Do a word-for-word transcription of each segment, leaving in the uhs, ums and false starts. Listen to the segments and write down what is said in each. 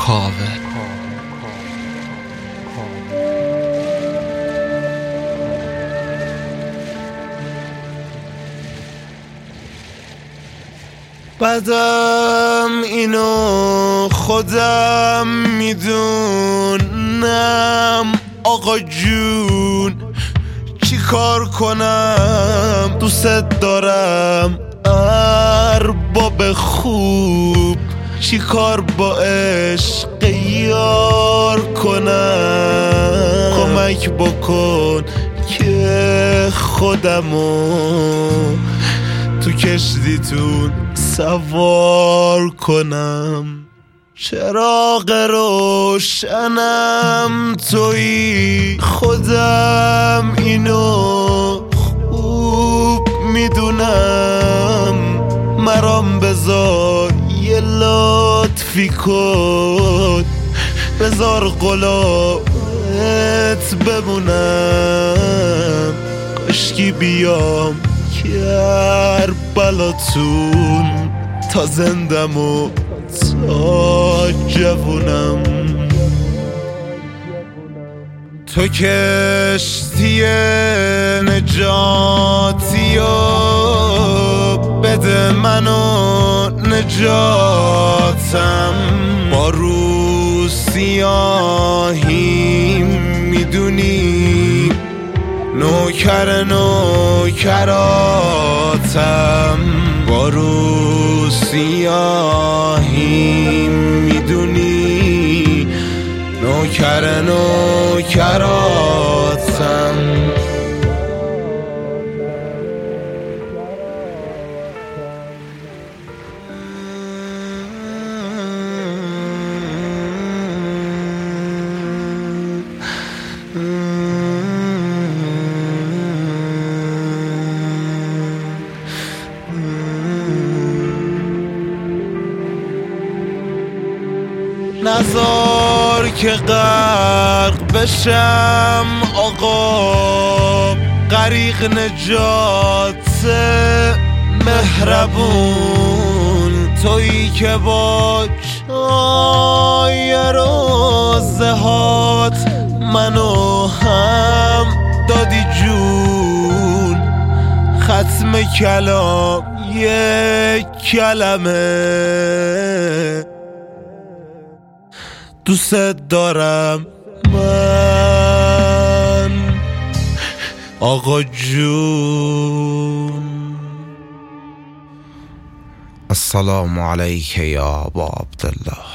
کاوه. بدم اینو خودم میدونم آقا جون، چی کار کنم؟ دوست دارم ارباب خوب، چی کار با عشق یار کنم؟ کمک بکن که خودمو تو کشتیتون سوار کنم. چراغ روشنم تویی، خودم اینو خوب میدونم. مرام بذار یه لطفی کن، بذار غلامت بمونم. کاشکی بیام کربلاتون تا زندم و تا جوونم. تو کشتی نجاتی و بده منو نجاتم. با رو سیاهی میدونی نوکر نوکراتم. با رو سیاهی میدونی نوکر نوکراتم. نذار که غرق بشم آقا، غریق نجات مهربون. تویی که با چای روزهات منو هم دادی جون. ختم کلام یک کلمه، دوست دارم من آقا جون. السلام علیک یا ابا عبدالله.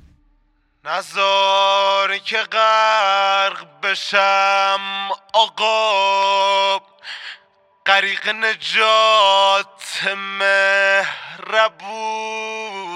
نذار که غرق بشم آقا، غریق نجات مهربون.